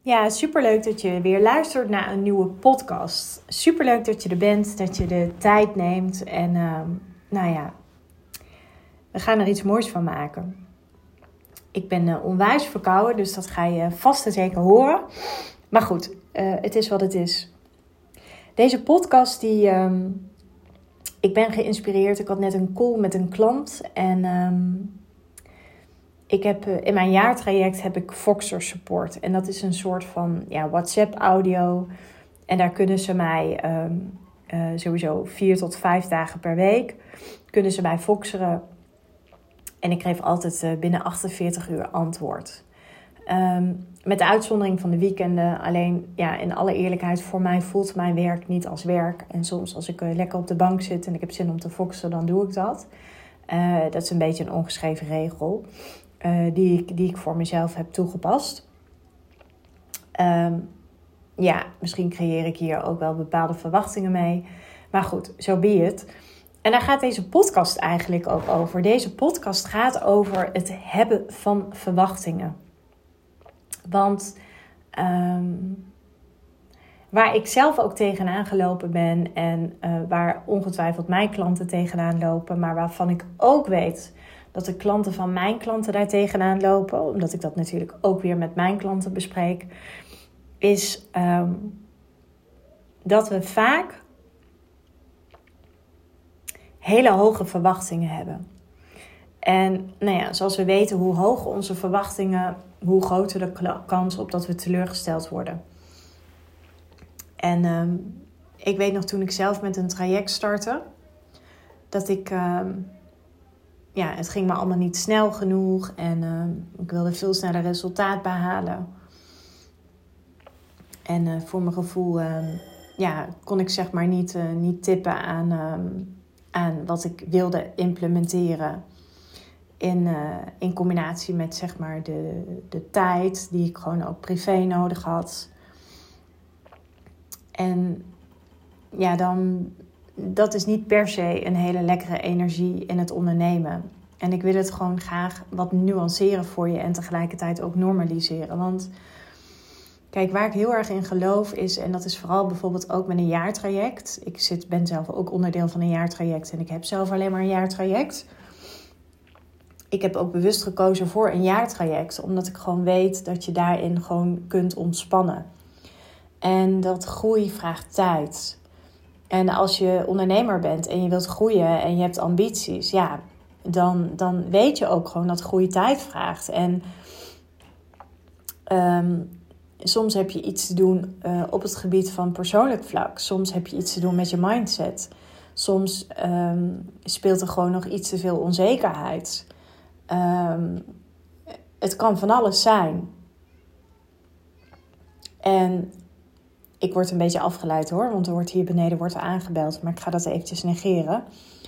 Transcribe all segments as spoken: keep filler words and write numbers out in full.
Ja, superleuk dat je weer luistert naar een nieuwe podcast. Superleuk dat je er bent, dat je de tijd neemt. En uh, nou ja, we gaan er iets moois van maken. Ik ben uh, onwijs verkouden, dus dat ga je vast en zeker horen. Maar goed, uh, het is wat het is. Deze podcast, die, um, ik ben geïnspireerd. Ik had net een call met een klant en... Um, Ik heb, in mijn jaartraject heb ik Voxer Support. En dat is een soort van ja, WhatsApp audio. En daar kunnen ze mij um, uh, sowieso vier tot vijf dagen per week. Kunnen ze mij voxeren. En ik geef altijd uh, binnen achtenveertig uur antwoord. Um, met de uitzondering van de weekenden. Alleen ja, in alle eerlijkheid, voor mij voelt mijn werk niet als werk. En soms als ik uh, lekker op de bank zit en ik heb zin om te voxeren, dan doe ik dat. Uh, dat is een beetje een ongeschreven regel. Uh, die, ik, die ik voor mezelf heb toegepast. Um, ja, misschien creëer ik hier ook wel bepaalde verwachtingen mee. Maar goed, zo so be it. En daar gaat deze podcast eigenlijk ook over. Deze podcast gaat over het hebben van verwachtingen. Want um, waar ik zelf ook tegenaan gelopen ben... en uh, waar ongetwijfeld mijn klanten tegenaan lopen... maar waarvan ik ook weet... dat de klanten van mijn klanten daar tegenaan lopen, omdat ik dat natuurlijk ook weer met mijn klanten bespreek, is um, dat we vaak hele hoge verwachtingen hebben. En nou ja, zoals we weten, hoe hoger onze verwachtingen, hoe groter de kans op dat we teleurgesteld worden. En um, ik weet nog toen ik zelf met een traject startte, dat ik... Um, Ja, het ging me allemaal niet snel genoeg en uh, ik wilde veel sneller resultaat behalen. En uh, voor mijn gevoel uh, ja, kon ik zeg maar niet, uh, niet tippen aan, uh, aan wat ik wilde implementeren. In, uh, in combinatie met zeg maar de, de tijd die ik gewoon ook privé nodig had. En ja, dan... dat is niet per se een hele lekkere energie in het ondernemen. En ik wil het gewoon graag wat nuanceren voor je en tegelijkertijd ook normaliseren. Want kijk, waar ik heel erg in geloof is, en dat is vooral bijvoorbeeld ook met een jaartraject. Ik zit, ben zelf ook onderdeel van een jaartraject en ik heb zelf alleen maar een jaartraject. Ik heb ook bewust gekozen voor een jaartraject, omdat ik gewoon weet dat je daarin gewoon kunt ontspannen. En dat groei vraagt tijd. En als je ondernemer bent en je wilt groeien en je hebt ambities, ja, dan, dan weet je ook gewoon dat groei tijd vraagt. En um, soms heb je iets te doen uh, op het gebied van persoonlijk vlak. Soms heb je iets te doen met je mindset. Soms um, speelt er gewoon nog iets te veel onzekerheid. Um, het kan van alles zijn. En... ik word een beetje afgeleid hoor, want er wordt hier beneden wordt er aangebeld. Maar ik ga dat eventjes negeren.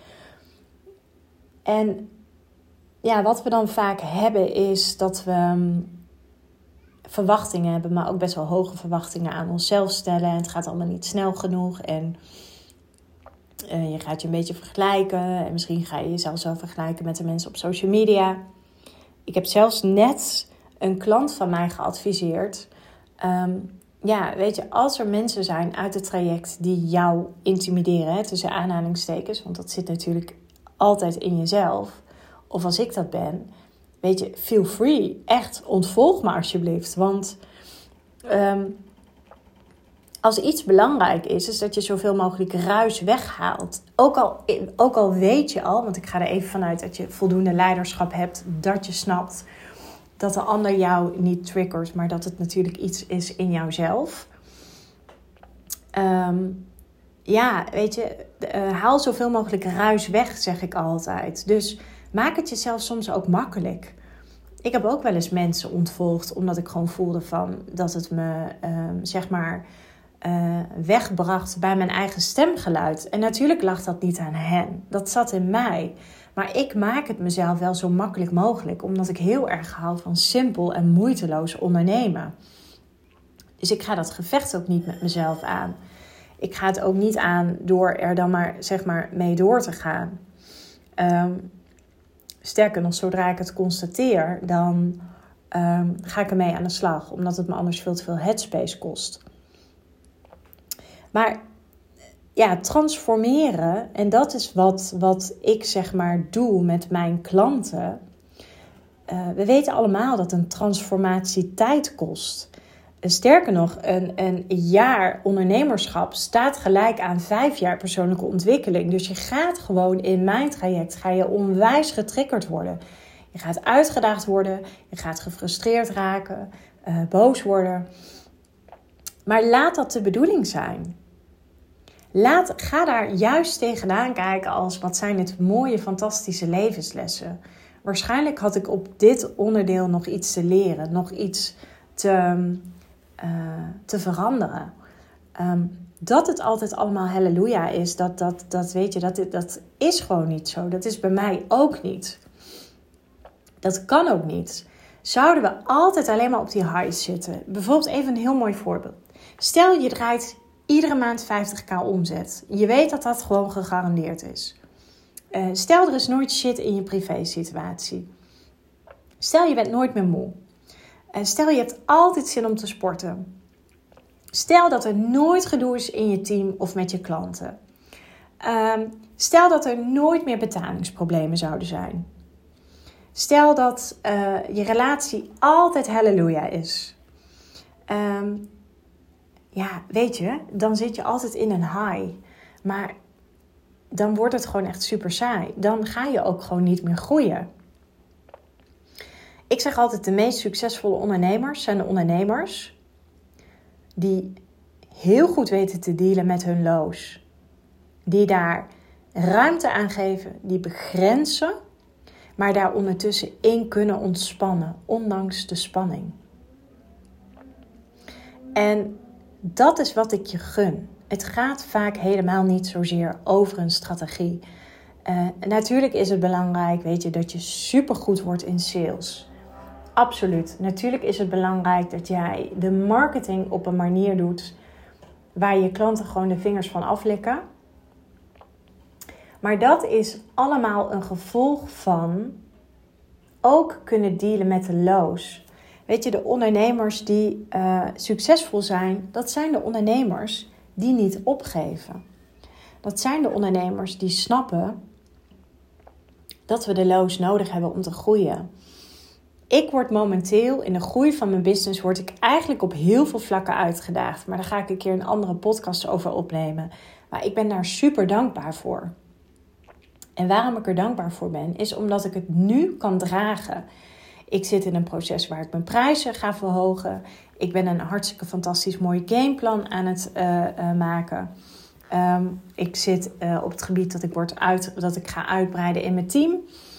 En ja, wat we dan vaak hebben is dat we um, verwachtingen hebben, maar ook best wel hoge verwachtingen aan onszelf stellen. En het gaat allemaal niet snel genoeg. En uh, je gaat je een beetje vergelijken. En misschien ga je jezelf zo vergelijken met de mensen op social media. Ik heb zelfs net een klant van mij geadviseerd... Um, Ja, weet je, als er mensen zijn uit het traject die jou intimideren, hè, tussen aanhalingstekens, want dat zit natuurlijk altijd in jezelf, of als ik dat ben, weet je, feel free, echt, ontvolg me alsjeblieft. Want um, als iets belangrijk is, is dat je zoveel mogelijk ruis weghaalt. Ook al, ook al weet je al, want ik ga er even vanuit dat je voldoende leiderschap hebt, dat je snapt... dat de ander jou niet triggert, maar dat het natuurlijk iets is in jouzelf. Um, ja, weet je, uh, haal zoveel mogelijk ruis weg, zeg ik altijd. Dus maak het jezelf soms ook makkelijk. Ik heb ook wel eens mensen ontvolgd, omdat ik gewoon voelde van dat het me, um, zeg maar, uh, wegbracht bij mijn eigen stemgeluid. En natuurlijk lag dat niet aan hen. Dat zat in mij. Maar ik maak het mezelf wel zo makkelijk mogelijk. Omdat ik heel erg hou van simpel en moeiteloos ondernemen. Dus ik ga dat gevecht ook niet met mezelf aan. Ik ga het ook niet aan door er dan maar, zeg maar mee door te gaan. Um, sterker nog, zodra ik het constateer, dan um, ga ik ermee aan de slag. Omdat het me anders veel te veel headspace kost. Maar ja, transformeren, en dat is wat, wat ik zeg maar doe met mijn klanten. Uh, we weten allemaal dat een transformatie tijd kost. Sterker nog, een, een jaar ondernemerschap staat gelijk aan vijf jaar persoonlijke ontwikkeling. Dus je gaat gewoon in mijn traject, ga je onwijs getriggerd worden. Je gaat uitgedaagd worden, je gaat gefrustreerd raken, uh, boos worden. Maar laat dat de bedoeling zijn. Laat, ga daar juist tegenaan kijken als wat zijn dit mooie, fantastische levenslessen. Waarschijnlijk had ik op dit onderdeel nog iets te leren, nog iets te, uh, te veranderen. Um, dat het altijd allemaal halleluja is, dat, dat, dat weet je, dat, dat is gewoon niet zo. Dat is bij mij ook niet. Dat kan ook niet. Zouden we altijd alleen maar op die highs zitten? Bijvoorbeeld even een heel mooi voorbeeld. Stel je draait iedere maand vijftig k omzet. Je weet dat dat gewoon gegarandeerd is. Uh, stel er is nooit shit in je privé situatie. Stel je bent nooit meer moe. Uh, stel je hebt altijd zin om te sporten. Stel dat er nooit gedoe is in je team of met je klanten. Uh, stel dat er nooit meer betalingsproblemen zouden zijn. Stel dat uh, je relatie altijd halleluja is. Um, ja, weet je, dan zit je altijd in een high. Maar dan wordt het gewoon echt super saai. Dan ga je ook gewoon niet meer groeien. Ik zeg altijd, de meest succesvolle ondernemers zijn de ondernemers die heel goed weten te dealen met hun lows. Die daar ruimte aan geven, die begrenzen, maar daar ondertussen in kunnen ontspannen, ondanks de spanning. En dat is wat ik je gun. Het gaat vaak helemaal niet zozeer over een strategie. Uh, natuurlijk is het belangrijk, weet je, dat je supergoed wordt in sales. Absoluut. Natuurlijk is het belangrijk dat jij de marketing op een manier doet waar je klanten gewoon de vingers van aflikken. Maar dat is allemaal een gevolg van ook kunnen dealen met de lows. Weet je, de ondernemers die uh, succesvol zijn, dat zijn de ondernemers die niet opgeven. Dat zijn de ondernemers die snappen dat we de lows nodig hebben om te groeien. Ik word momenteel in de groei van mijn business, word ik eigenlijk op heel veel vlakken uitgedaagd. Maar daar ga ik een keer een andere podcast over opnemen. Maar ik ben daar super dankbaar voor. En waarom ik er dankbaar voor ben, is omdat ik het nu kan dragen. Ik zit in een proces waar ik mijn prijzen ga verhogen. Ik ben een hartstikke fantastisch mooi gameplan aan het uh, uh, maken. Um, ik zit uh, op het gebied dat ik, word uit, dat ik ga uitbreiden in mijn team.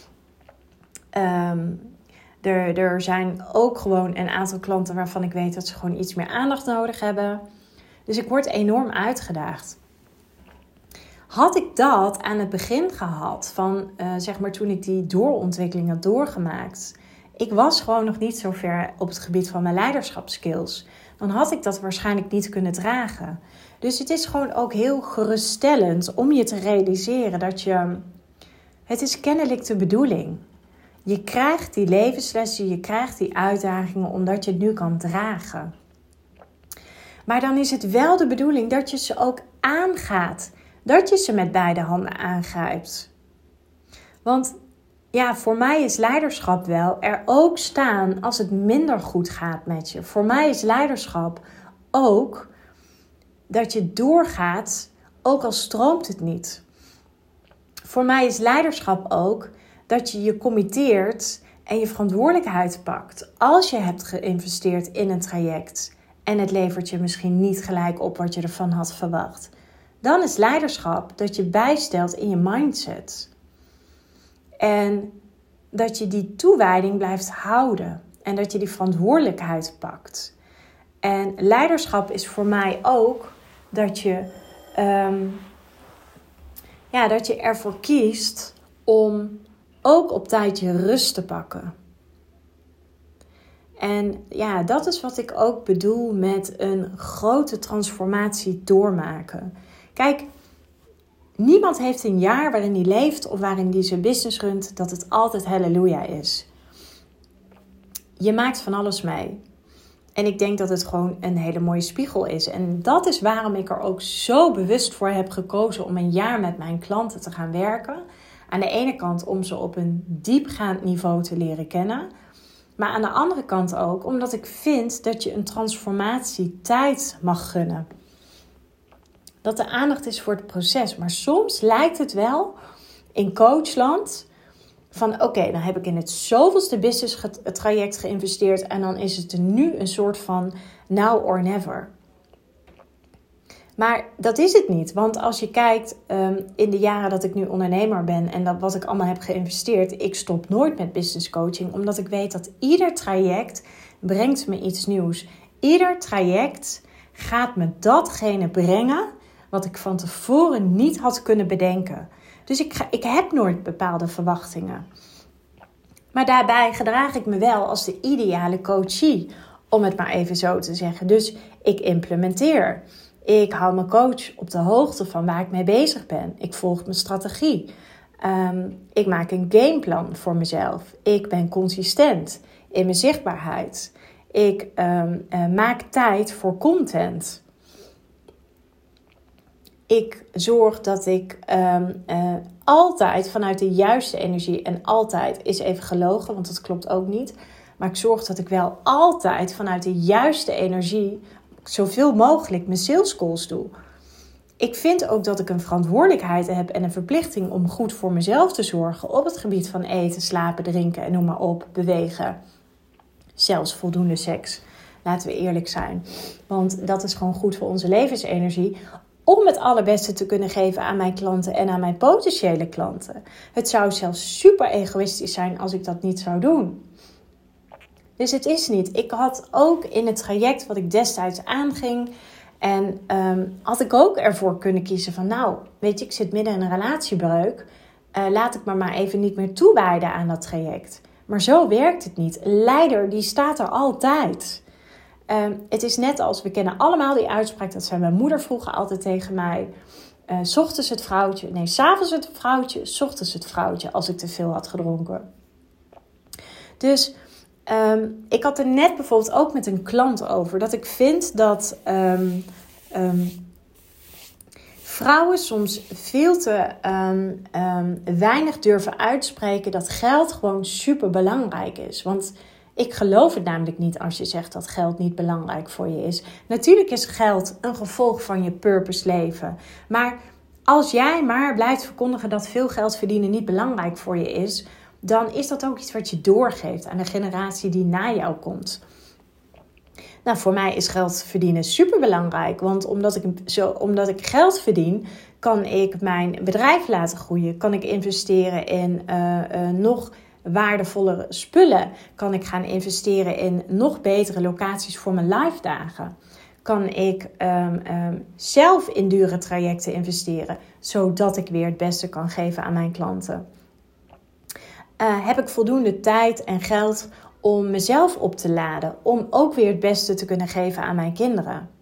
Um, er, er zijn ook gewoon een aantal klanten waarvan ik weet dat ze gewoon iets meer aandacht nodig hebben. Dus ik word enorm uitgedaagd. Had ik dat aan het begin gehad, van uh, zeg maar toen ik die doorontwikkeling had doorgemaakt. Ik was gewoon nog niet zo ver op het gebied van mijn leiderschapskills. Dan had ik dat waarschijnlijk niet kunnen dragen. Dus het is gewoon ook heel geruststellend om je te realiseren dat je... Het is kennelijk de bedoeling. Je krijgt die levenslessen, je krijgt die uitdagingen omdat je het nu kan dragen. Maar dan is het wel de bedoeling dat je ze ook aangaat. Dat je ze met beide handen aangrijpt. Want ja, voor mij is leiderschap wel er ook staan als het minder goed gaat met je. Voor mij is leiderschap ook dat je doorgaat, ook al stroomt het niet. Voor mij is leiderschap ook dat je je committeert en je verantwoordelijkheid pakt. Als je hebt geïnvesteerd in een traject en het levert je misschien niet gelijk op wat je ervan had verwacht. Dan is leiderschap dat je bijstelt in je mindset. En dat je die toewijding blijft houden. En dat je die verantwoordelijkheid pakt. En leiderschap is voor mij ook dat je, um, ja, dat je ervoor kiest om ook op tijd je rust te pakken. En ja, dat is wat ik ook bedoel met een grote transformatie doormaken. Kijk, niemand heeft een jaar waarin hij leeft of waarin hij zijn business runt dat het altijd halleluja is. je maakt van alles mee. En ik denk dat het gewoon een hele mooie spiegel is. En dat is waarom ik er ook zo bewust voor heb gekozen om een jaar met mijn klanten te gaan werken. Aan de ene kant om ze op een diepgaand niveau te leren kennen. Maar aan de andere kant ook omdat ik vind dat je een transformatietijd mag gunnen. Dat de aandacht is voor het proces. Maar soms lijkt het wel in coachland van oké, okay, dan heb ik in het zoveelste business traject geïnvesteerd en dan is het er nu een soort van now or never. Maar dat is het niet. Want als je kijkt um, in de jaren dat ik nu ondernemer ben en dat wat ik allemaal heb geïnvesteerd, ik stop nooit met business coaching, omdat ik weet dat ieder traject brengt me iets nieuws. Ieder traject gaat me datgene brengen wat ik van tevoren niet had kunnen bedenken. Dus ik, ga, ik heb nooit bepaalde verwachtingen. Maar daarbij gedraag ik me wel als de ideale coachie, om het maar even zo te zeggen. Dus ik implementeer. Ik hou mijn coach op de hoogte van waar ik mee bezig ben. Ik volg mijn strategie. Um, ik maak een gameplan voor mezelf. Ik ben consistent in mijn zichtbaarheid. Ik um, uh, maak tijd voor content. Ik zorg dat ik um, uh, altijd vanuit de juiste energie... en altijd is even gelogen, want dat klopt ook niet... maar ik zorg dat ik wel altijd vanuit de juiste energie... zoveel mogelijk mijn sales calls doe. Ik vind ook dat ik een verantwoordelijkheid heb en een verplichting... om goed voor mezelf te zorgen op het gebied van eten, slapen, drinken... en noem maar op, bewegen. Zelfs voldoende seks. Laten we eerlijk zijn. Want dat is gewoon goed voor onze levensenergie... om het allerbeste te kunnen geven aan mijn klanten en aan mijn potentiële klanten. Het zou zelfs super egoïstisch zijn als ik dat niet zou doen. Dus het is niet. Ik had ook in het traject wat ik destijds aanging... en um, had ik ook ervoor kunnen kiezen van... nou, weet je, ik zit midden in een relatiebreuk... Uh, laat ik me maar even niet meer toewijden aan dat traject. Maar zo werkt het niet. Een leider, die staat er altijd... Um, het is net als, we kennen allemaal die uitspraak, dat zei mijn moeder vroeger altijd tegen mij. Uh, 's ochtends het vrouwtje, nee, 's avonds het vrouwtje, 's ochtends het vrouwtje, als ik te veel had gedronken. Dus um, ik had er net bijvoorbeeld ook met een klant over, dat ik vind dat um, um, vrouwen soms veel te um, um, weinig durven uitspreken dat geld gewoon super belangrijk is. Want ik geloof het namelijk niet als je zegt dat geld niet belangrijk voor je is. Natuurlijk is geld een gevolg van je purpose leven. Maar als jij maar blijft verkondigen dat veel geld verdienen niet belangrijk voor je is... dan is dat ook iets wat je doorgeeft aan de generatie die na jou komt. Nou, voor mij is geld verdienen superbelangrijk. Want omdat ik, zo, omdat ik geld verdien, kan ik mijn bedrijf laten groeien. Kan ik investeren in uh, uh, nog... waardevollere spullen. Kan ik gaan investeren in nog betere locaties voor mijn live dagen. Kan ik um, um, zelf in dure trajecten investeren. Zodat ik weer het beste kan geven aan mijn klanten. Uh, heb ik voldoende tijd en geld om mezelf op te laden. Om ook weer het beste te kunnen geven aan mijn kinderen.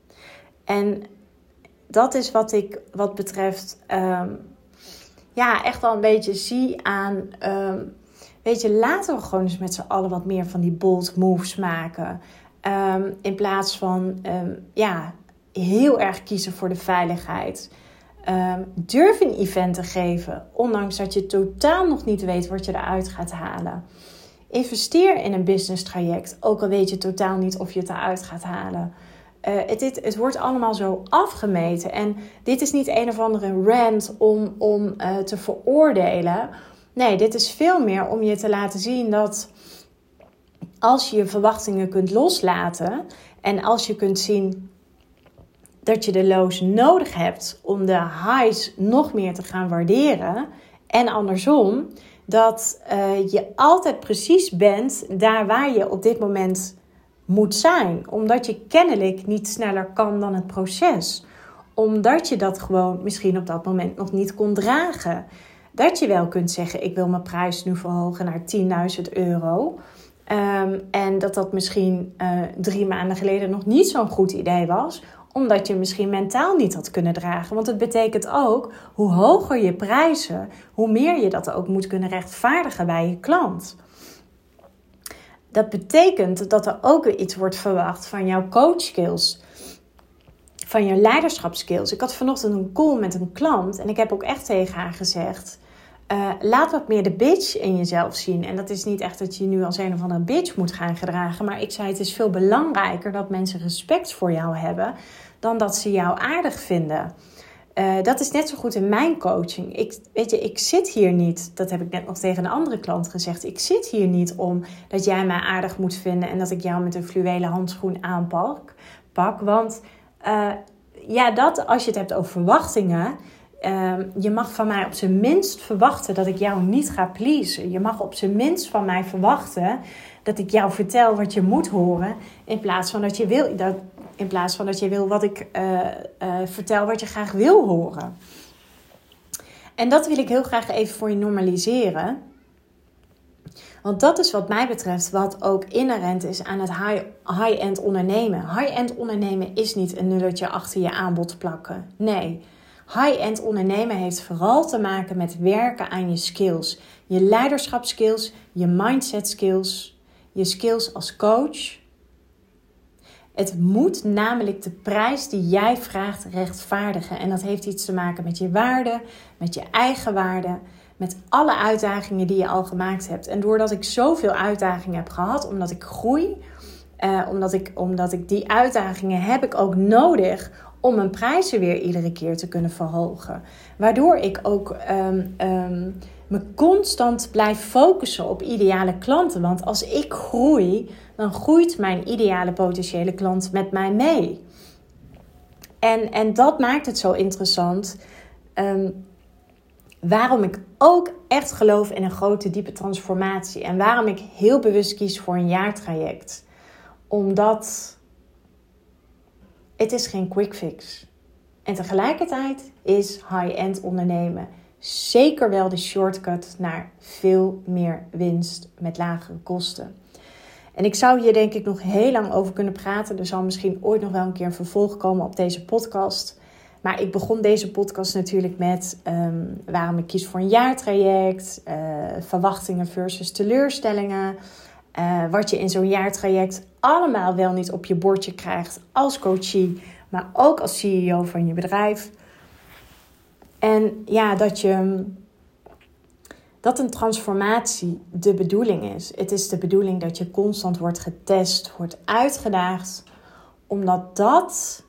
En dat is wat ik wat betreft... Um, ja, echt wel een beetje zie aan... Um, Weet je, laten we gewoon eens met z'n allen wat meer van die bold moves maken. Um, in plaats van um, ja, heel erg kiezen voor de veiligheid. Um, durf een event te geven, ondanks dat je totaal nog niet weet wat je eruit gaat halen. Investeer in een business traject, ook al weet je totaal niet of je het eruit gaat halen. Uh, het, het, het wordt allemaal zo afgemeten. En dit is niet een of andere rant om, om uh, te veroordelen... Nee, dit is veel meer om je te laten zien dat als je je verwachtingen kunt loslaten... en als je kunt zien dat je de lows nodig hebt om de highs nog meer te gaan waarderen... en andersom, dat uh, je altijd precies bent daar waar je op dit moment moet zijn. Omdat je kennelijk niet sneller kan dan het proces. Omdat je dat gewoon misschien op dat moment nog niet kon dragen... Dat je wel kunt zeggen, ik wil mijn prijs nu verhogen naar tienduizend euro. Um, en dat dat misschien uh, drie maanden geleden nog niet zo'n goed idee was. Omdat je misschien mentaal niet had kunnen dragen. Want het betekent ook, hoe hoger je prijzen, hoe meer je dat ook moet kunnen rechtvaardigen bij je klant. dat betekent dat er ook weer iets wordt verwacht van jouw coachskills. Van je leiderschapskills. Ik had vanochtend een call met een klant. En ik heb ook echt tegen haar gezegd. Uh, laat wat meer de bitch in jezelf zien. En dat is niet echt dat je nu als een of andere bitch moet gaan gedragen. Maar ik zei, het is veel belangrijker dat mensen respect voor jou hebben. Dan dat ze jou aardig vinden. Uh, dat is net zo goed in mijn coaching. Ik, weet je, ik zit hier niet. Dat heb ik net nog tegen een andere klant gezegd. Ik zit hier niet om dat jij mij aardig moet vinden. En dat ik jou met een fluwelen handschoen aanpak. Pak, want uh, ja, dat als je het hebt over verwachtingen. Uh, je mag van mij op zijn minst verwachten dat ik jou niet ga pleasen. Je mag op zijn minst van mij verwachten dat ik jou vertel wat je moet horen. In plaats van dat je wil, dat, in plaats van dat je wil wat ik uh, uh, vertel wat je graag wil horen. En dat wil ik heel graag even voor je normaliseren. Want dat is wat mij betreft wat ook inherent is aan het high, high-end ondernemen. High-end ondernemen is niet een nulletje achter je aanbod plakken. Nee, high-end ondernemen heeft vooral te maken met werken aan je skills. Je leiderschapskills, je mindset skills, je skills als coach. Het moet namelijk de prijs die jij vraagt rechtvaardigen. En dat heeft iets te maken met je waarde, met je eigen waarde, met alle uitdagingen die je al gemaakt hebt. En doordat ik zoveel uitdagingen heb gehad, omdat ik groei, uh, omdat ik, omdat ik die uitdagingen heb ik ook nodig om mijn prijzen weer iedere keer te kunnen verhogen. Waardoor ik ook um, um, me constant blijf focussen op ideale klanten. Want als ik groei, dan groeit mijn ideale potentiële klant met mij mee. En, en dat maakt het zo interessant. Um, waarom ik ook echt geloof in een grote, diepe transformatie. En waarom ik heel bewust kies voor een jaartraject. Omdat het is geen quick fix. En tegelijkertijd is high-end ondernemen zeker wel de shortcut naar veel meer winst met lagere kosten. En ik zou hier denk ik nog heel lang over kunnen praten. Er zal misschien ooit nog wel een keer een vervolg komen op deze podcast. Maar ik begon deze podcast natuurlijk met um, waarom ik kies voor een jaartraject. Uh, verwachtingen versus teleurstellingen. Uh, wat je in zo'n jaartraject allemaal wel niet op je bordje krijgt als coachie. Maar ook als C E O van je bedrijf. En ja, dat je... Dat een transformatie de bedoeling is. Het is de bedoeling dat je constant wordt getest, wordt uitgedaagd. Omdat dat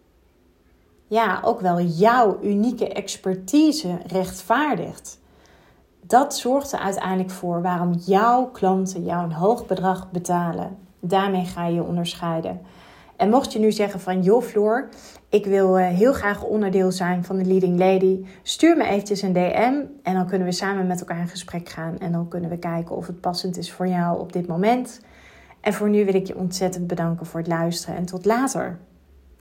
ja, ook wel jouw unieke expertise rechtvaardigt. Dat zorgt er uiteindelijk voor waarom jouw klanten jou een hoog bedrag betalen. Daarmee ga je je onderscheiden. En mocht je nu zeggen van, joh Floor, ik wil heel graag onderdeel zijn van de Leading Lady. Stuur me eventjes een D M en dan kunnen we samen met elkaar in gesprek gaan. En dan kunnen we kijken of het passend is voor jou op dit moment. En voor nu wil ik je ontzettend bedanken voor het luisteren en tot later.